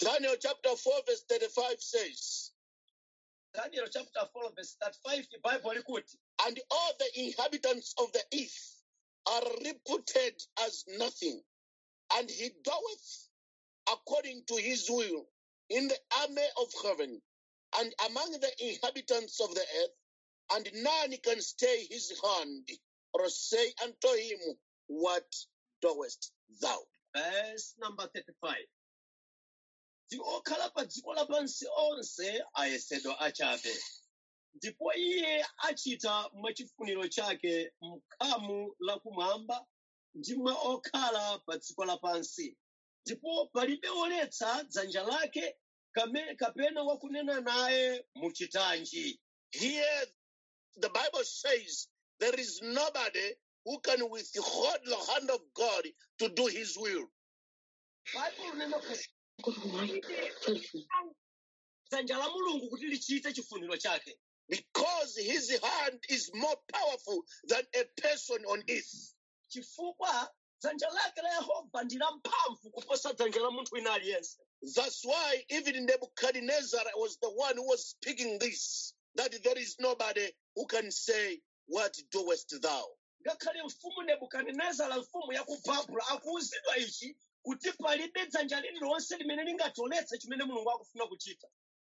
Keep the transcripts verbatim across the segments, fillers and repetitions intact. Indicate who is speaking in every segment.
Speaker 1: Daniel chapter four verse thirty-five says,
Speaker 2: Daniel chapter four verse thirty-five, the Bible records,
Speaker 1: and all the inhabitants of the earth are reputed as nothing, and he doeth according to his will in the army of heaven, and among the inhabitants of the earth, and none can stay his hand, or say unto him, what doest thou?
Speaker 2: Verse number thirty-five. Okhala pa dziko lapansi onse ayesedwa achabe, ndipo iye achita mwachifuniro chake mkhamu lakumwamba ndi mwa okhala pa dziko lapansi, ndipo palibe woletsa dzanja lake kapena wakunena naye muchitanji.
Speaker 1: Here the Bible says there is nobody who can withhold the hand of God to do his will.
Speaker 2: Bible nena dzanja la Mulungu kuti lichite chifuniro chake.
Speaker 1: Because his hand is more powerful than a person on earth.
Speaker 2: Chifukwa dzanja lake la Yehova ndi la mphamvu kuposa dzanja la munthu wina aliyense.
Speaker 1: That's why even Nebuchadnezzar was the one who was speaking this, that there is nobody who can say, what doest thou?
Speaker 2: Ngakhale mfumu Nebukadnezara, mfumu ya ku Babuloni, akuwuzidwa ichi kuti palibe dzanja lililonse limene lingatoletse chimene Mulungu akufuna kuchita.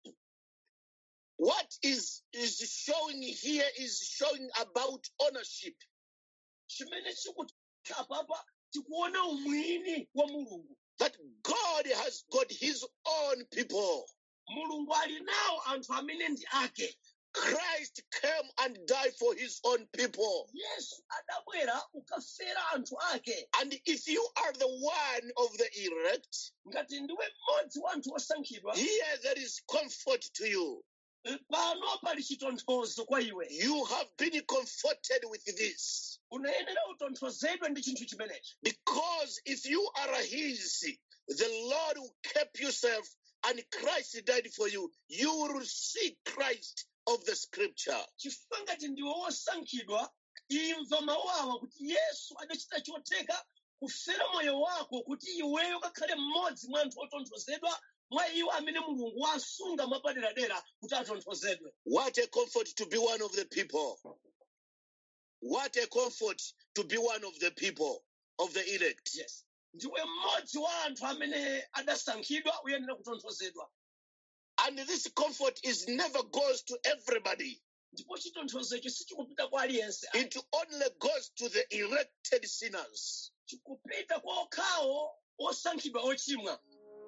Speaker 1: What is is showing here is showing about ownership.
Speaker 2: Chimene chikuti apapa tikuona umwini wa Mulungu.
Speaker 1: That God has got his own people.
Speaker 2: Mulungu ali nawo anthu amene ndi ake.
Speaker 1: Christ came and died for his own people.
Speaker 2: Yes, adabwera ukafera anthu ake.
Speaker 1: And if you are the one of the elect,
Speaker 2: ngati ndiwe mmodzi wa anthu osankhidwa,
Speaker 1: here there is comfort to you.
Speaker 2: Pano pali chitonthozo kwa iwe.
Speaker 1: You have been comforted with this.
Speaker 2: Unayenera utonthozedwe ndi chinthu chimenechi.
Speaker 1: Because if you are his, the Lord will keep yourself and Christ died for you. You will see Christ of the scripture.
Speaker 2: Chifukwa ngati ndiwe wosankhidwa, imva mawu awa kuti Yesu adachita chotheka kufera moyo wako kuti iweyo kakhale mmodzi mwa anthu otonthozedwa mwa iwo amene Mulungu wasunga mapaderadera kuti atonthozedwe.
Speaker 1: What a comfort to be one of the people. What a comfort to be one of the people of the elect.
Speaker 2: Yes. Ndiwe mmodzi wa anthu amene adasankhidwa uyenera kutonthozedwa.
Speaker 1: And this comfort is never goes to everybody.
Speaker 2: Ndipo chitonthozo ichi sichikupita kwa aliyense.
Speaker 1: It only goes to the elected sinners.
Speaker 2: Chikupita kwa okhawo osankhidwa ochimwa.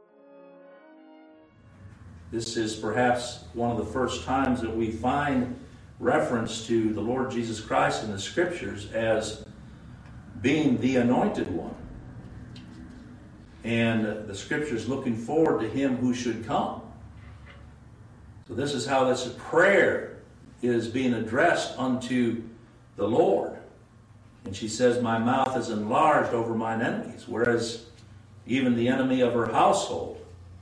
Speaker 3: This is perhaps one of the first times that we find reference to the Lord Jesus Christ in the Scriptures as being the anointed one. And the Scriptures looking forward to him who should come. So this is how this prayer is being addressed unto the Lord. And she says, my mouth is enlarged over mine enemies, whereas even the enemy of her household,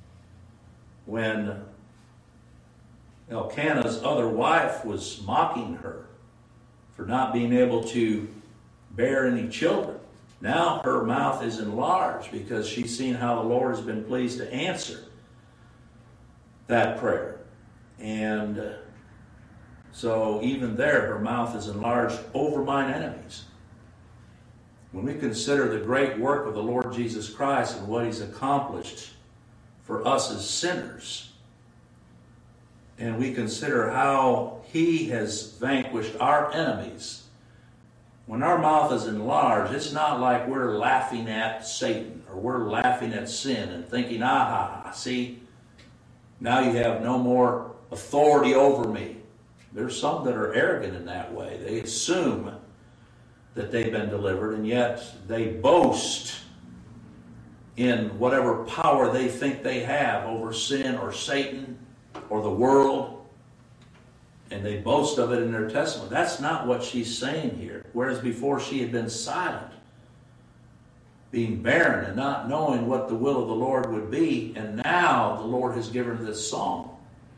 Speaker 3: when Elkanah's other wife was mocking her for not being able to bear any children, now her mouth is enlarged because she's seen how the Lord has been pleased to answer that prayer. And uh, so even there, her mouth is enlarged over mine enemies. When we consider the great work of the Lord Jesus Christ and what he's accomplished for us as sinners, and we consider how he has vanquished our enemies, when our mouth is enlarged, it's not like we're laughing at Satan or we're laughing at sin and thinking, aha, see, now you have no more authority over me. There's some that are arrogant in that way. They assume that they've been delivered, and yet they boast in whatever power they think they have over sin or Satan or the world, and they boast of it in their testimony. That's not what she's saying here. Whereas before she had been silent, being barren and not knowing what the will of the Lord would be, and now the Lord has given her this song.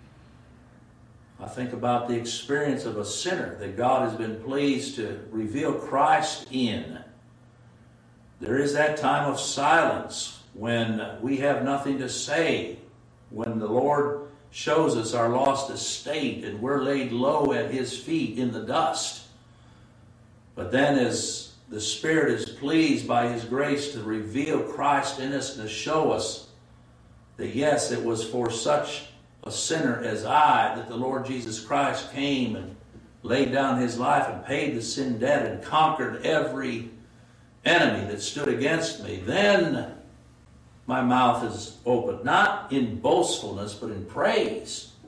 Speaker 3: I think about the experience of a sinner that God has been pleased to reveal Christ in. There is that time of silence when we have nothing to say when the Lord shows us our lost estate and we're laid low at his feet in the dust. But then as the Spirit is pleased by his grace to reveal Christ in us and to show us that yes, it was for such a sinner as I that the Lord Jesus Christ came and laid down his life and paid the sin debt and conquered every enemy that stood against me, then my mouth is open, not in boastfulness, but in praise.